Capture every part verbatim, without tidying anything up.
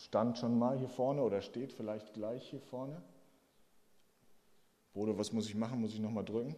stand schon mal hier vorne oder steht vielleicht gleich hier vorne. Bodo, was muss ich machen? Muss ich nochmal drücken?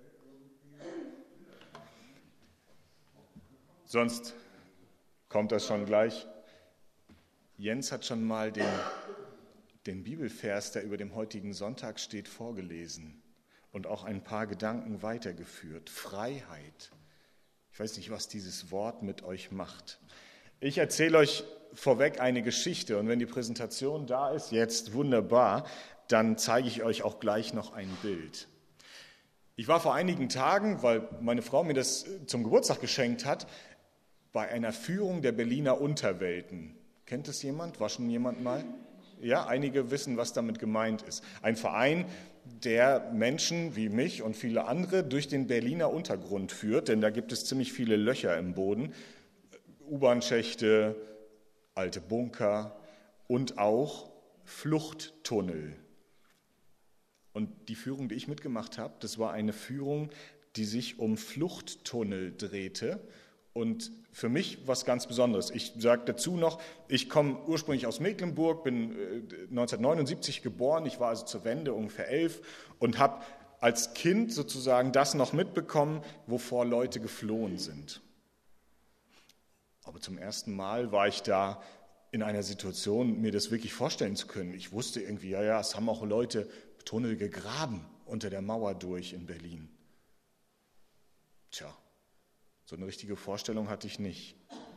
Sonst kommt das schon gleich. Jens hat schon mal den, den Bibelvers, der über dem heutigen Sonntag steht, vorgelesen und auch ein paar Gedanken weitergeführt. Freiheit. Ich weiß nicht, was dieses Wort mit euch macht. Ich erzähle euch vorweg eine Geschichte und wenn die Präsentation da ist, jetzt wunderbar, dann zeige ich euch auch gleich noch ein Bild. Ich war vor einigen Tagen, weil meine Frau mir das zum Geburtstag geschenkt hat, bei einer Führung der Berliner Unterwelten. Kennt das jemand? War schon jemand mal? Ja, einige wissen, was damit gemeint ist. Ein Verein, der Menschen wie mich und viele andere durch den Berliner Untergrund führt, denn da gibt es ziemlich viele Löcher im Boden, U-Bahn-Schächte, alte Bunker und auch Fluchttunnel. Und die Führung, die ich mitgemacht habe, das war eine Führung, die sich um Fluchttunnel drehte. Und für mich was ganz Besonderes. Ich sage dazu noch, ich komme ursprünglich aus Mecklenburg, bin neunzehnhundertneunundsiebzig geboren, ich war also zur Wende ungefähr elf und habe als Kind sozusagen das noch mitbekommen, wovor Leute geflohen sind. Aber zum ersten Mal war ich da in einer Situation, mir das wirklich vorstellen zu können. Ich wusste irgendwie, ja, ja, es haben auch Leute Tunnel gegraben unter der Mauer durch in Berlin. Tja. So eine richtige Vorstellung hatte ich nicht.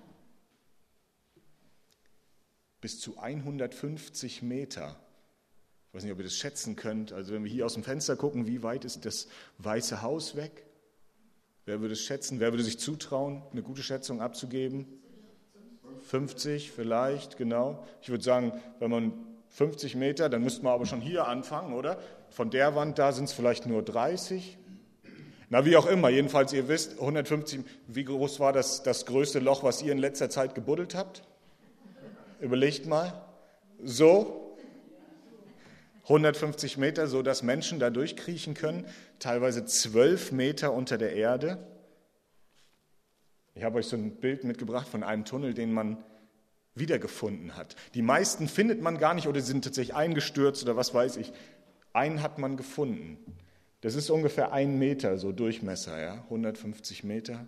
Bis zu hundertfünfzig Meter. Ich weiß nicht, ob ihr das schätzen könnt. Also wenn wir hier aus dem Fenster gucken, wie weit ist das Weiße Haus weg? Wer würde es schätzen? Wer würde sich zutrauen, eine gute Schätzung abzugeben? fünfzig vielleicht, genau. Ich würde sagen, wenn man fünfzig Meter, dann müsste man aber schon hier anfangen, oder? Von der Wand da sind es vielleicht nur dreißig. Na, wie auch immer, jedenfalls, ihr wisst, hundertfünfzig, wie groß war das, das größte Loch, was ihr in letzter Zeit gebuddelt habt? Überlegt mal. So, hundertfünfzig Meter, so dass Menschen da durchkriechen können, teilweise zwölf Meter unter der Erde. Ich habe euch so ein Bild mitgebracht von einem Tunnel, den man wiedergefunden hat. Die meisten findet man gar nicht oder sind tatsächlich eingestürzt oder was weiß ich. Einen hat man gefunden. Das ist ungefähr ein Meter, so Durchmesser, ja, hundertfünfzig Meter.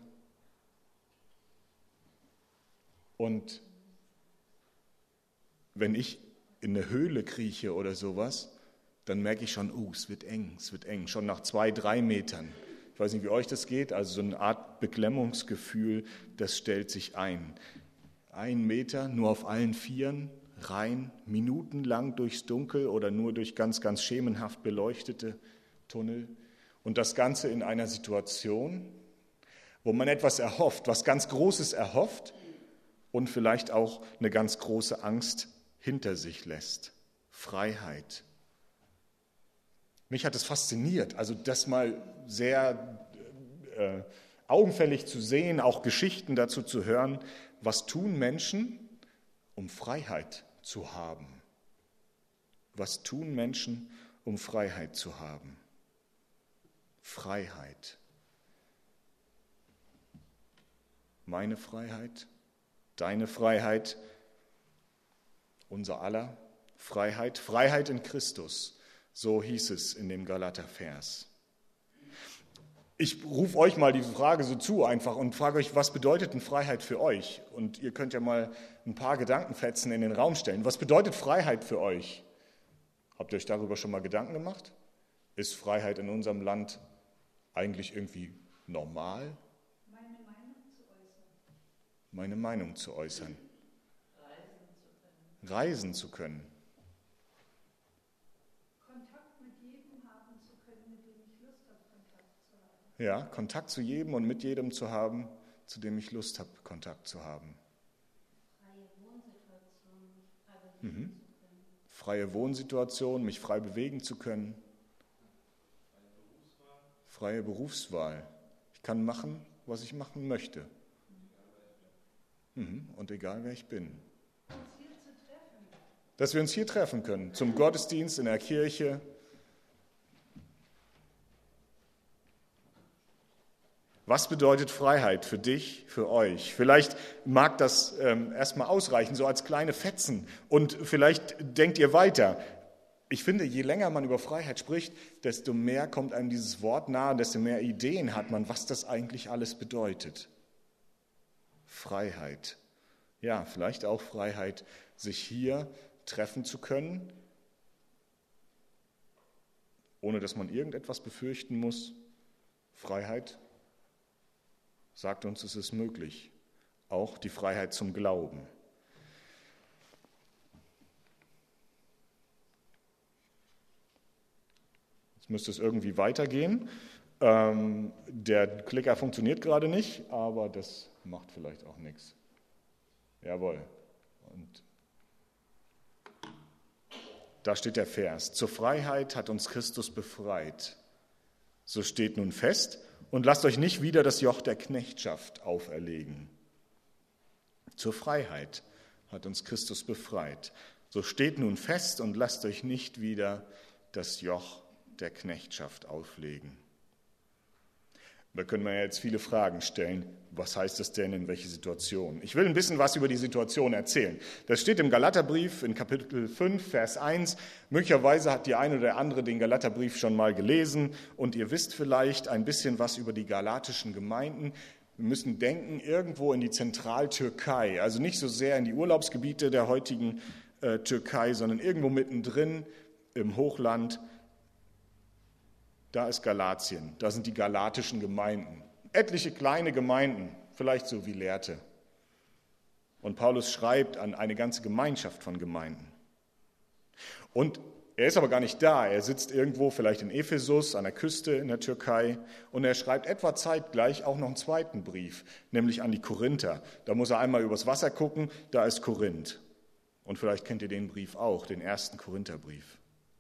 Und wenn ich in eine Höhle krieche oder sowas, dann merke ich schon, uh, es wird eng, es wird eng, schon nach zwei, drei Metern. Ich weiß nicht, wie euch das geht, also so eine Art Beklemmungsgefühl, das stellt sich ein. Ein Meter, nur auf allen Vieren, rein, minutenlang durchs Dunkel oder nur durch ganz, ganz schemenhaft beleuchtete Tunnel und das Ganze in einer Situation, wo man etwas erhofft, was ganz Großes erhofft und vielleicht auch eine ganz große Angst hinter sich lässt. Freiheit. Mich hat es fasziniert, also das mal sehr äh, augenfällig zu sehen, auch Geschichten dazu zu hören, was tun Menschen, um Freiheit zu haben. Was tun Menschen, um Freiheit zu haben? Freiheit. Meine Freiheit, deine Freiheit, unser aller Freiheit. Freiheit in Christus, so hieß es in dem Galater-Vers. Ich rufe euch mal diese Frage so zu einfach und frage euch, was bedeutet denn Freiheit für euch? Und ihr könnt ja mal ein paar Gedankenfetzen in den Raum stellen. Was bedeutet Freiheit für euch? Habt ihr euch darüber schon mal Gedanken gemacht? Ist Freiheit in unserem Land eigentlich irgendwie normal? Meine Meinung zu äußern. Meine Meinung zu äußern. Reisen zu können. Reisen zu können. Kontakt mit jedem haben zu können, mit dem ich Lust habe, Kontakt zu haben. Ja, Kontakt zu jedem und mit jedem zu haben, zu dem ich Lust habe, Kontakt zu haben. Freie Wohnsituation, mich frei bewegen Mhm. zu können. Freie Wohnsituation, mich frei bewegen zu können. Freie Berufswahl. Ich kann machen, was ich machen möchte. Mhm. Und egal, wer ich bin. Uns hier zu treffen. Dass wir uns hier treffen können, zum Gottesdienst in der Kirche. Was bedeutet Freiheit für dich, für euch? Vielleicht mag das ähm, erstmal ausreichen, so als kleine Fetzen. Und vielleicht denkt ihr weiter. Ich finde, je länger man über Freiheit spricht, desto mehr kommt einem dieses Wort nahe, desto mehr Ideen hat man, was das eigentlich alles bedeutet. Freiheit. Ja, vielleicht auch Freiheit, sich hier treffen zu können, ohne dass man irgendetwas befürchten muss. Freiheit sagt uns, es ist möglich. Auch die Freiheit zum Glauben. Jetzt müsste es irgendwie weitergehen. Ähm, der Klicker funktioniert gerade nicht, aber das macht vielleicht auch nichts. Jawohl. Und da steht der Vers. Zur Freiheit hat uns Christus befreit. So steht nun fest, und lasst euch nicht wieder das Joch der Knechtschaft auferlegen. Zur Freiheit hat uns Christus befreit. So steht nun fest und lasst euch nicht wieder das Joch der Knechtschaft auflegen. Da können wir jetzt viele Fragen stellen. Was heißt das denn, in welche Situation? Ich will ein bisschen was über die Situation erzählen. Das steht im Galaterbrief in Kapitel fünf, Vers eins. Möglicherweise hat die eine oder der andere den Galaterbrief schon mal gelesen und ihr wisst vielleicht ein bisschen was über die galatischen Gemeinden. Wir müssen denken irgendwo in die Zentraltürkei, also nicht so sehr in die Urlaubsgebiete der heutigen äh, Türkei, sondern irgendwo mittendrin im Hochland. Da ist Galatien, da sind die galatischen Gemeinden. Etliche kleine Gemeinden, vielleicht so wie Lehrte. Und Paulus schreibt an eine ganze Gemeinschaft von Gemeinden. Und er ist aber gar nicht da, er sitzt irgendwo vielleicht in Ephesus, an der Küste in der Türkei. Und er schreibt etwa zeitgleich auch noch einen zweiten Brief, nämlich an die Korinther. Da muss er einmal übers Wasser gucken, da ist Korinth. Und vielleicht kennt ihr den Brief auch, den ersten Korintherbrief.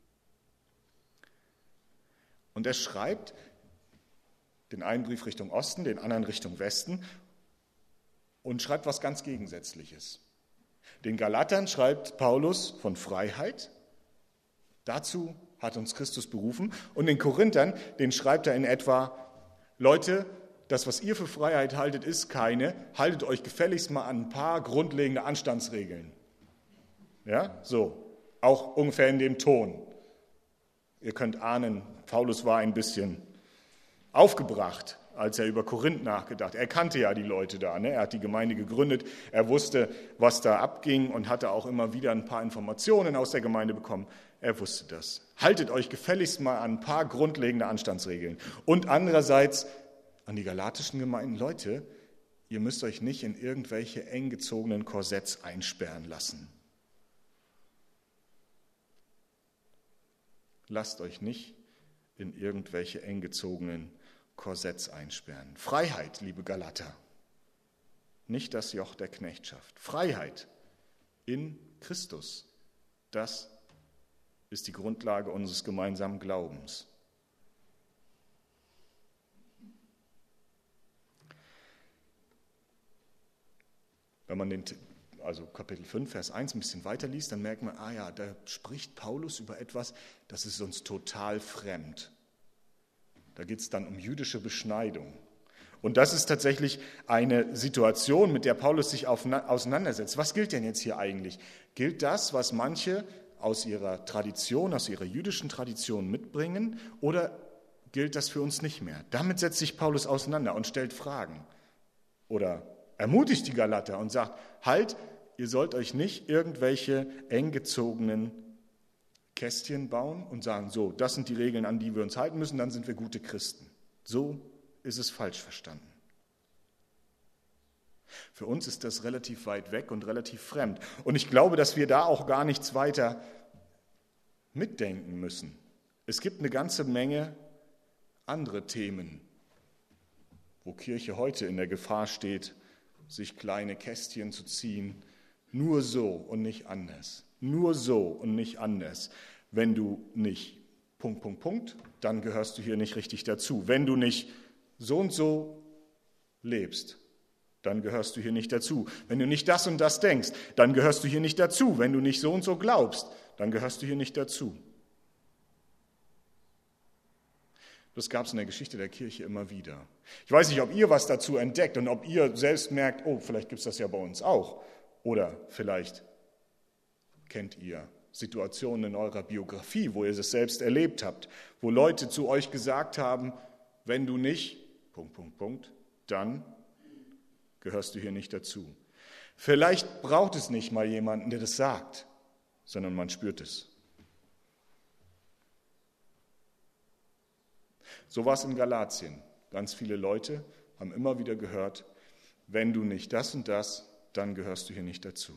Und er schreibt den einen Brief Richtung Osten, den anderen Richtung Westen und schreibt was ganz Gegensätzliches. Den Galatern schreibt Paulus von Freiheit, dazu hat uns Christus berufen. Und den Korinthern, den schreibt er in etwa, Leute, das, was ihr für Freiheit haltet, ist keine, haltet euch gefälligst mal an ein paar grundlegende Anstandsregeln. Ja, so, auch ungefähr in dem Ton. Ihr könnt ahnen, Paulus war ein bisschen aufgebracht, als er über Korinth nachgedacht hat. Er kannte ja die Leute da, ne? Er hat die Gemeinde gegründet, er wusste, was da abging und hatte auch immer wieder ein paar Informationen aus der Gemeinde bekommen. Er wusste das. Haltet euch gefälligst mal an ein paar grundlegende Anstandsregeln. Und andererseits an die galatischen Gemeinden, Leute, ihr müsst euch nicht in irgendwelche eng gezogenen Korsetts einsperren lassen. Lasst euch nicht in irgendwelche eng gezogenen Korsetts einsperren. Freiheit, liebe Galater, nicht das Joch der Knechtschaft. Freiheit in Christus, das ist die Grundlage unseres gemeinsamen Glaubens. Wenn man den also Kapitel fünf, Vers eins ein bisschen weiter liest, dann merkt man, ah ja, da spricht Paulus über etwas, das ist uns total fremd. Da geht es dann um jüdische Beschneidung. Und das ist tatsächlich eine Situation, mit der Paulus sich auseinandersetzt. Was gilt denn jetzt hier eigentlich? Gilt das, was manche aus ihrer Tradition, aus ihrer jüdischen Tradition mitbringen, oder gilt das für uns nicht mehr? Damit setzt sich Paulus auseinander und stellt Fragen. Oder ermutigt die Galater und sagt, halt, ihr sollt euch nicht irgendwelche eng gezogenen Kästchen bauen und sagen, so, das sind die Regeln, an die wir uns halten müssen, dann sind wir gute Christen. So ist es falsch verstanden. Für uns ist das relativ weit weg und relativ fremd. Und ich glaube, dass wir da auch gar nichts weiter mitdenken müssen. Es gibt eine ganze Menge andere Themen, wo Kirche heute in der Gefahr steht, sich kleine Kästchen zu ziehen, nur so und nicht anders. Nur so und nicht anders. Wenn du nicht Punkt, Punkt, Punkt, dann gehörst du hier nicht richtig dazu. Wenn du nicht so und so lebst, dann gehörst du hier nicht dazu. Wenn du nicht das und das denkst, dann gehörst du hier nicht dazu. Wenn du nicht so und so glaubst, dann gehörst du hier nicht dazu. Das gab es in der Geschichte der Kirche immer wieder. Ich weiß nicht, ob ihr was dazu entdeckt und ob ihr selbst merkt, oh, vielleicht gibt es das ja bei uns auch. Oder vielleicht kennt ihr Situationen in eurer Biografie, wo ihr es selbst erlebt habt, wo Leute zu euch gesagt haben, wenn du nicht, Punkt, Punkt, Punkt, dann gehörst du hier nicht dazu. Vielleicht braucht es nicht mal jemanden, der das sagt, sondern man spürt es. So war es in Galatien. Ganz viele Leute haben immer wieder gehört, wenn du nicht das und das, dann gehörst du hier nicht dazu.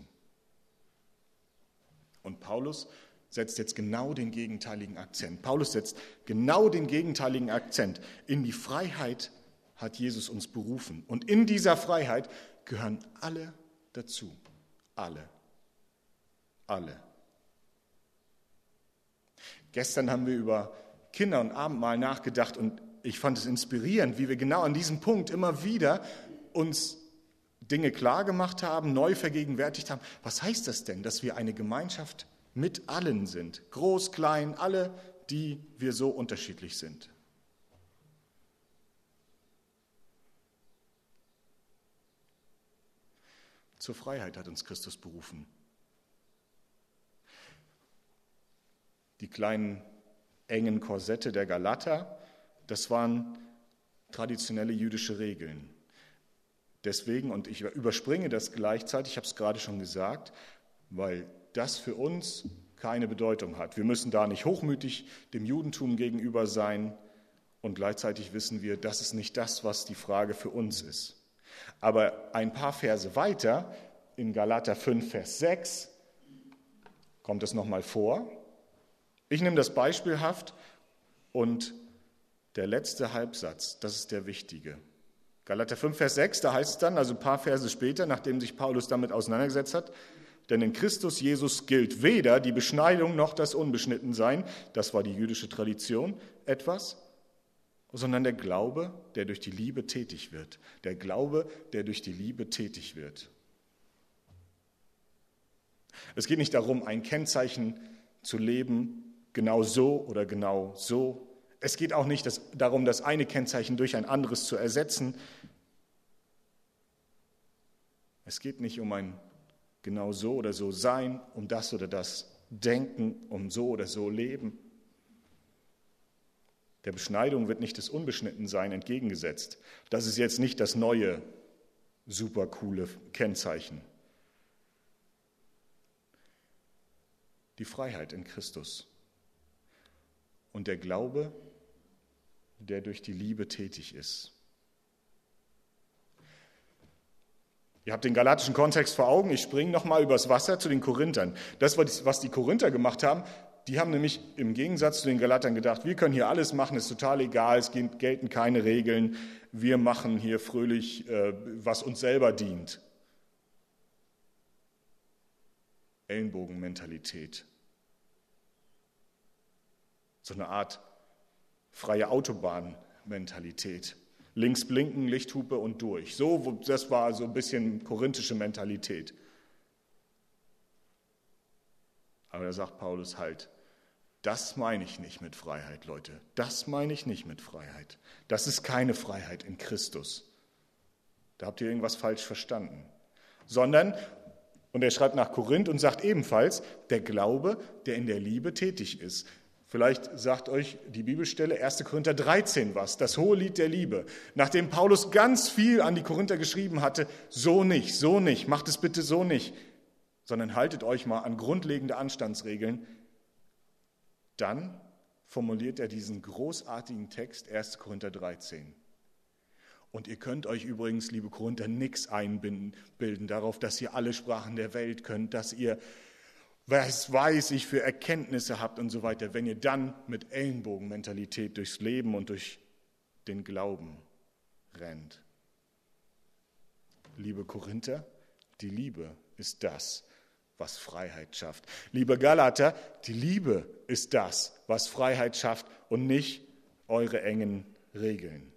Und Paulus setzt jetzt genau den gegenteiligen Akzent. Paulus setzt genau den gegenteiligen Akzent. In die Freiheit hat Jesus uns berufen. Und in dieser Freiheit gehören alle dazu. Alle. Alle. Gestern haben wir über Kinder- und Abendmahl nachgedacht und ich fand es inspirierend, wie wir genau an diesem Punkt immer wieder uns Dinge klar gemacht haben, neu vergegenwärtigt haben. Was heißt das denn, dass wir eine Gemeinschaft mit allen sind? Groß, klein, alle, die wir so unterschiedlich sind. Zur Freiheit hat uns Christus berufen. Die kleinen engen Korsette der Galater, das waren traditionelle jüdische Regeln. Deswegen, und ich überspringe das gleichzeitig, ich habe es gerade schon gesagt, weil das für uns keine Bedeutung hat. Wir müssen da nicht hochmütig dem Judentum gegenüber sein und gleichzeitig wissen wir, das ist nicht das, was die Frage für uns ist. Aber ein paar Verse weiter, in Galater fünf, Vers sechs, kommt es nochmal vor. Ich nehme das beispielhaft und der letzte Halbsatz, das ist der wichtige. Galater fünf, Vers sechs, da heißt es dann, also ein paar Verse später, nachdem sich Paulus damit auseinandergesetzt hat, denn in Christus Jesus gilt weder die Beschneidung noch das Unbeschnittensein, das war die jüdische Tradition, etwas, sondern der Glaube, der durch die Liebe tätig wird. Der Glaube, der durch die Liebe tätig wird. Es geht nicht darum, ein Kennzeichen zu leben, genau so oder genau so. Es geht auch nicht das, darum, das eine Kennzeichen durch ein anderes zu ersetzen. Es geht nicht um ein genau so oder so sein, um das oder das denken, um so oder so leben. Der Beschneidung wird nicht das Unbeschnittensein entgegengesetzt. Das ist jetzt nicht das neue, super coole Kennzeichen. Die Freiheit in Christus und der Glaube, der durch die Liebe tätig ist. Ihr habt den galatischen Kontext vor Augen, ich springe nochmal übers Wasser zu den Korinthern. Das, was die Korinther gemacht haben, die haben nämlich im Gegensatz zu den Galatern gedacht, wir können hier alles machen, ist total egal, es gelten keine Regeln, wir machen hier fröhlich, was uns selber dient. Ellenbogenmentalität. So eine Art freie Autobahnmentalität. Links blinken, Lichthupe und durch. So, das war so ein bisschen korinthische Mentalität. Aber da sagt Paulus halt, das meine ich nicht mit Freiheit, Leute. Das meine ich nicht mit Freiheit. Das ist keine Freiheit in Christus. Da habt ihr irgendwas falsch verstanden. Sondern, und er schreibt nach Korinth und sagt ebenfalls, der Glaube, der in der Liebe tätig ist. Vielleicht sagt euch die Bibelstelle erster Korinther dreizehn was, das hohe Lied der Liebe. Nachdem Paulus ganz viel an die Korinther geschrieben hatte, so nicht, so nicht, macht es bitte so nicht, sondern haltet euch mal an grundlegende Anstandsregeln. Dann formuliert er diesen großartigen Text erster Korinther dreizehn. Und ihr könnt euch übrigens, liebe Korinther, nichts einbilden darauf, dass ihr alle Sprachen der Welt könnt, dass ihr was weiß ich für Erkenntnisse habt und so weiter, wenn ihr dann mit Ellenbogenmentalität durchs Leben und durch den Glauben rennt. Liebe Korinther, die Liebe ist das, was Freiheit schafft. Liebe Galater, die Liebe ist das, was Freiheit schafft und nicht eure engen Regeln.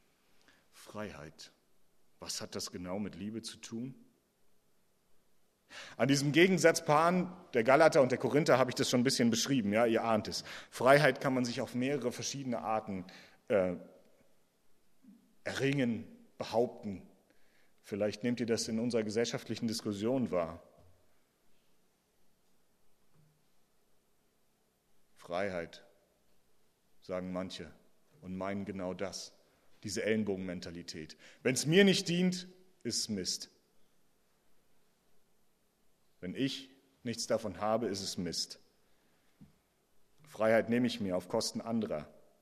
Freiheit. Was hat das genau mit Liebe zu tun? An diesem Gegensatzpaaren der Galater und der Korinther habe ich das schon ein bisschen beschrieben, ja, ihr ahnt es. Freiheit kann man sich auf mehrere verschiedene Arten äh, erringen, behaupten. Vielleicht nehmt ihr das in unserer gesellschaftlichen Diskussion wahr. Freiheit, sagen manche und meinen genau das, diese Ellenbogenmentalität. Wenn es mir nicht dient, ist es Mist. Wenn ich nichts davon habe, ist es Mist. Freiheit nehme ich mir auf Kosten anderer.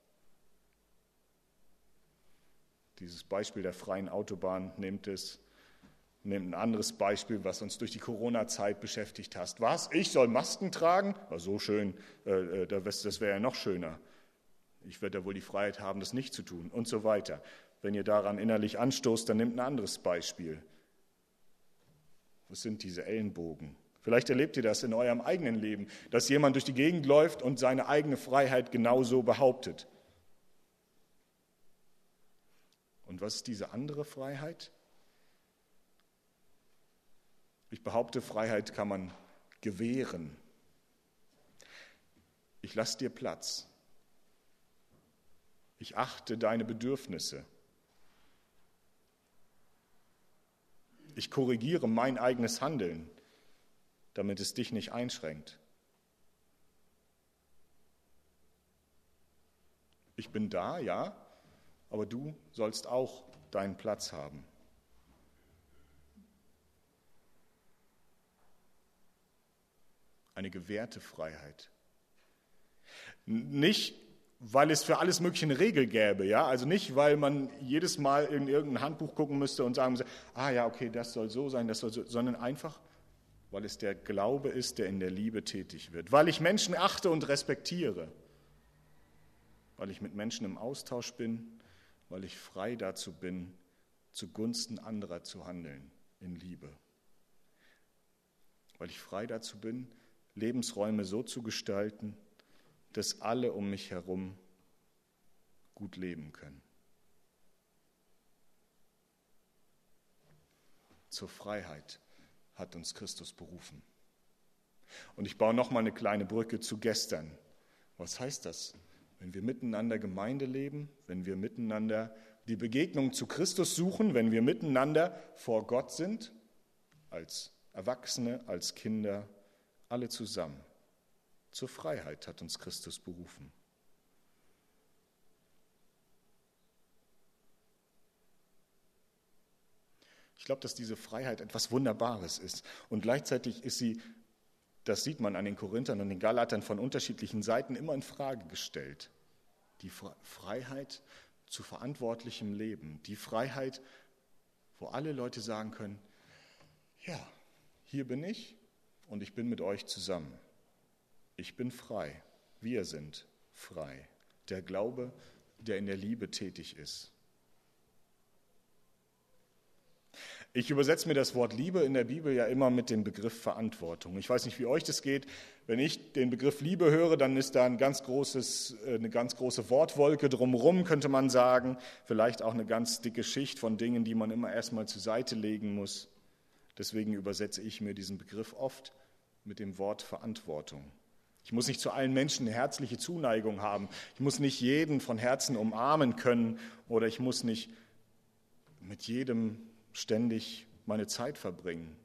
Dieses Beispiel der freien Autobahn nimmt es, nimmt ein anderes Beispiel, was uns durch die Corona-Zeit beschäftigt hat. Was? Ich soll Masken tragen? War so schön, äh, das wäre ja noch schöner. Ich werde ja wohl die Freiheit haben, das nicht zu tun und so weiter. Wenn ihr daran innerlich anstoßt, dann nehmt ein anderes Beispiel. Was sind diese Ellenbogen? Vielleicht erlebt ihr das in eurem eigenen Leben, dass jemand durch die Gegend läuft und seine eigene Freiheit genauso behauptet. Und was ist diese andere Freiheit? Ich behaupte, Freiheit kann man gewähren. Ich lasse dir Platz. Ich achte deine Bedürfnisse. Ich korrigiere mein eigenes Handeln, damit es dich nicht einschränkt. Ich bin da, ja, aber du sollst auch deinen Platz haben. Eine gewährte Freiheit. Nicht, weil es für alles Mögliche eine Regel gäbe, ja, also nicht, weil man jedes Mal in irgendein Handbuch gucken müsste und sagen müsste, ah ja, okay, das soll so sein, das soll so, sondern einfach, weil es der Glaube ist, der in der Liebe tätig wird, weil ich Menschen achte und respektiere, weil ich mit Menschen im Austausch bin, weil ich frei dazu bin, zugunsten anderer zu handeln in Liebe, weil ich frei dazu bin, Lebensräume so zu gestalten, dass alle um mich herum gut leben können. Zur Freiheit hat uns Christus berufen. Und ich baue noch mal eine kleine Brücke zu gestern. Was heißt das? Wenn wir miteinander Gemeinde leben, wenn wir miteinander die Begegnung zu Christus suchen, wenn wir miteinander vor Gott sind, als Erwachsene, als Kinder, alle zusammen. Zur Freiheit hat uns Christus berufen. Ich glaube, dass diese Freiheit etwas Wunderbares ist. Und gleichzeitig ist sie, das sieht man an den Korinthern und den Galatern von unterschiedlichen Seiten, immer in Frage gestellt. Die Freiheit zu verantwortlichem Leben. Die Freiheit, wo alle Leute sagen können, ja, hier bin ich und ich bin mit euch zusammen. Ich bin frei. Wir sind frei. Der Glaube, der in der Liebe tätig ist. Ich übersetze mir das Wort Liebe in der Bibel ja immer mit dem Begriff Verantwortung. Ich weiß nicht, wie euch das geht. Wenn ich den Begriff Liebe höre, dann ist da ein ganz großes, eine ganz große Wortwolke drumherum, könnte man sagen. Vielleicht auch eine ganz dicke Schicht von Dingen, die man immer erstmal zur Seite legen muss. Deswegen übersetze ich mir diesen Begriff oft mit dem Wort Verantwortung. Ich muss nicht zu allen Menschen eine herzliche Zuneigung haben. Ich muss nicht jeden von Herzen umarmen können oder ich muss nicht mit jedem ständig meine Zeit verbringen.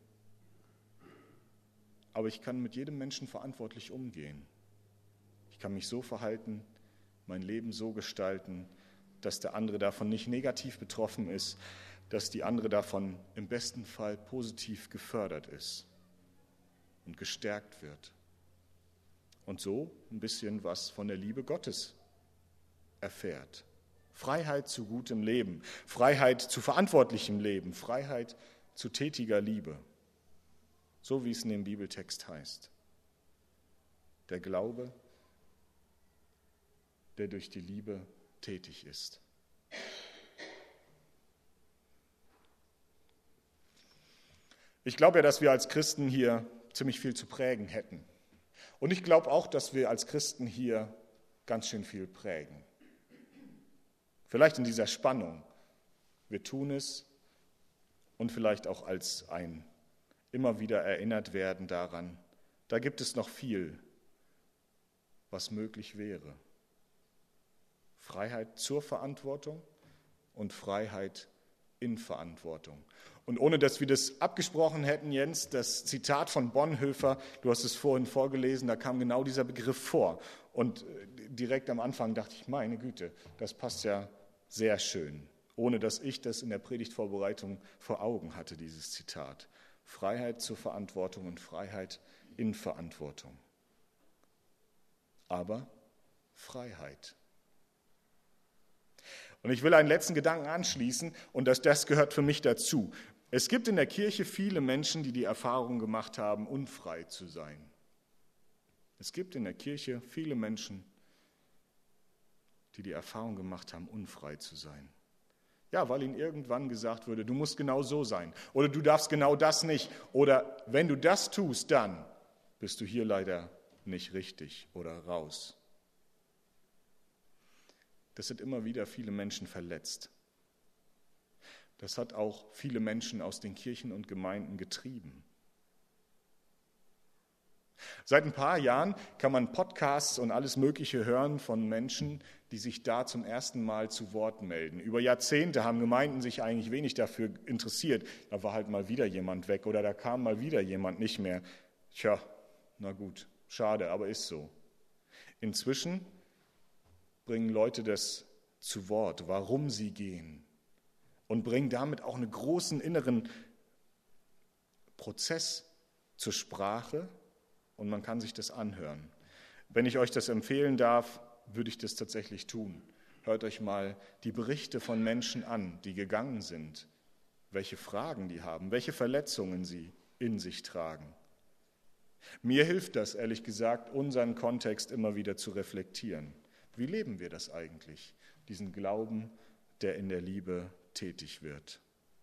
Aber ich kann mit jedem Menschen verantwortlich umgehen. Ich kann mich so verhalten, mein Leben so gestalten, dass der andere davon nicht negativ betroffen ist, dass die andere davon im besten Fall positiv gefördert ist und gestärkt wird. Und so ein bisschen was von der Liebe Gottes erfährt. Freiheit zu gutem Leben, Freiheit zu verantwortlichem Leben, Freiheit zu tätiger Liebe. So wie es in dem Bibeltext heißt. Der Glaube, der durch die Liebe tätig ist. Ich glaube ja, dass wir als Christen hier ziemlich viel zu prägen hätten. Und ich glaube auch, dass wir als Christen hier ganz schön viel prägen. Vielleicht in dieser Spannung. Wir tun es und vielleicht auch als ein immer wieder erinnert werden daran, da gibt es noch viel, was möglich wäre. Freiheit zur Verantwortung und Freiheit in Verantwortung. Und ohne dass wir das abgesprochen hätten, Jens, das Zitat von Bonhoeffer, du hast es vorhin vorgelesen, da kam genau dieser Begriff vor. Und direkt am Anfang dachte ich, meine Güte, das passt ja sehr schön, ohne dass ich das in der Predigtvorbereitung vor Augen hatte, dieses Zitat. Freiheit zur Verantwortung und Freiheit in Verantwortung. Aber Freiheit. Und ich will einen letzten Gedanken anschließen, und das, das gehört für mich dazu. Es gibt in der Kirche viele Menschen, die die Erfahrung gemacht haben, unfrei zu sein. Es gibt in der Kirche viele Menschen, die die Erfahrung gemacht haben, unfrei zu sein. Ja, weil ihnen irgendwann gesagt wurde, du musst genau so sein oder du darfst genau das nicht oder wenn du das tust, dann bist du hier leider nicht richtig oder raus. Das hat immer wieder viele Menschen verletzt. Das hat auch viele Menschen aus den Kirchen und Gemeinden getrieben. Seit ein paar Jahren kann man Podcasts und alles Mögliche hören von Menschen, die sich da zum ersten Mal zu Wort melden. Über Jahrzehnte haben Gemeinden sich eigentlich wenig dafür interessiert. Da war halt mal wieder jemand weg oder da kam mal wieder jemand nicht mehr. Tja, na gut, schade, aber ist so. Inzwischen bringen Leute das zu Wort, warum sie gehen und bringen damit auch einen großen inneren Prozess zur Sprache und man kann sich das anhören. Wenn ich euch das empfehlen darf, würde ich das tatsächlich tun. Hört euch mal die Berichte von Menschen an, die gegangen sind, welche Fragen die haben, welche Verletzungen sie in sich tragen. Mir hilft das, ehrlich gesagt, unseren Kontext immer wieder zu reflektieren. Wie leben wir das eigentlich, diesen Glauben, der in der Liebe tätig wird?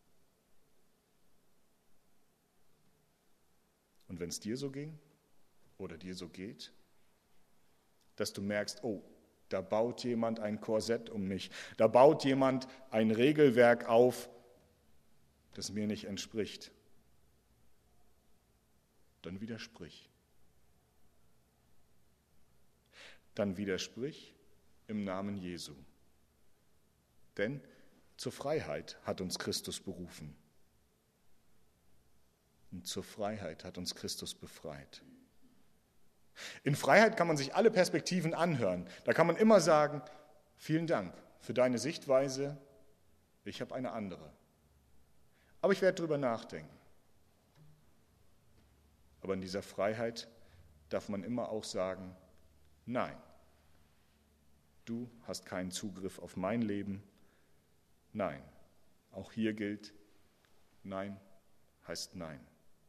Und wenn es dir so ging oder dir so geht, dass du merkst, oh, da baut jemand ein Korsett um mich, da baut jemand ein Regelwerk auf, das mir nicht entspricht, dann widersprich. Dann widersprich im Namen Jesu. Denn zur Freiheit hat uns Christus berufen. Und zur Freiheit hat uns Christus befreit. In Freiheit kann man sich alle Perspektiven anhören. Da kann man immer sagen, vielen Dank für deine Sichtweise, ich habe eine andere. Aber ich werde darüber nachdenken. Aber in dieser Freiheit darf man immer auch sagen, nein, du hast keinen Zugriff auf mein Leben. Nein, auch hier gilt, nein heißt nein.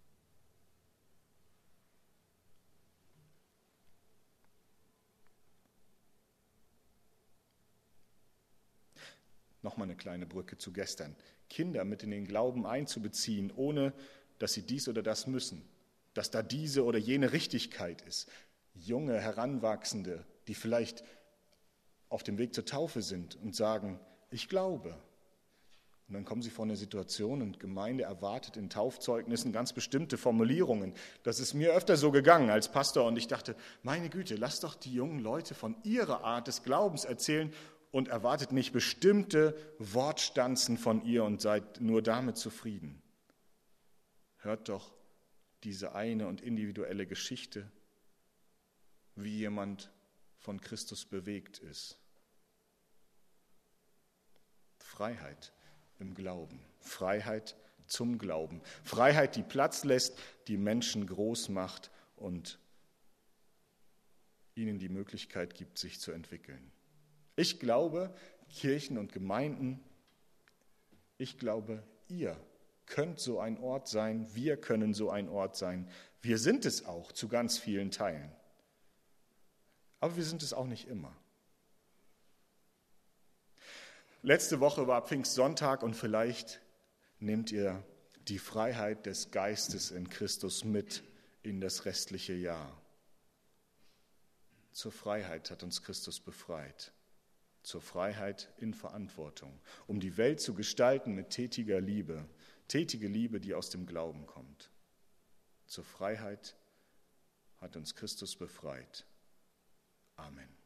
Nochmal eine kleine Brücke zu gestern. Kinder mit in den Glauben einzubeziehen, ohne dass sie dies oder das müssen, dass da diese oder jene Richtigkeit ist. Junge, Heranwachsende, die vielleicht auf dem Weg zur Taufe sind und sagen, ich glaube. Und dann kommen sie vor eine Situation und Gemeinde erwartet in Taufzeugnissen ganz bestimmte Formulierungen. Das ist mir öfter so gegangen als Pastor und ich dachte, meine Güte, lasst doch die jungen Leute von ihrer Art des Glaubens erzählen und erwartet nicht bestimmte Wortstanzen von ihr und seid nur damit zufrieden. Hört doch diese eine und individuelle Geschichte, wie jemand von Christus bewegt ist. Freiheit im Glauben, Freiheit zum Glauben, Freiheit, die Platz lässt, die Menschen groß macht und ihnen die Möglichkeit gibt, sich zu entwickeln. Ich glaube, Kirchen und Gemeinden, ich glaube, ihr könnt so ein Ort sein, wir können so ein Ort sein. Wir sind es auch zu ganz vielen Teilen. Aber wir sind es auch nicht immer. Letzte Woche war Pfingstsonntag und vielleicht nehmt ihr die Freiheit des Geistes in Christus mit in das restliche Jahr. Zur Freiheit hat uns Christus befreit. Zur Freiheit in Verantwortung, um die Welt zu gestalten mit tätiger Liebe, tätige Liebe, die aus dem Glauben kommt. Zur Freiheit hat uns Christus befreit. Amen.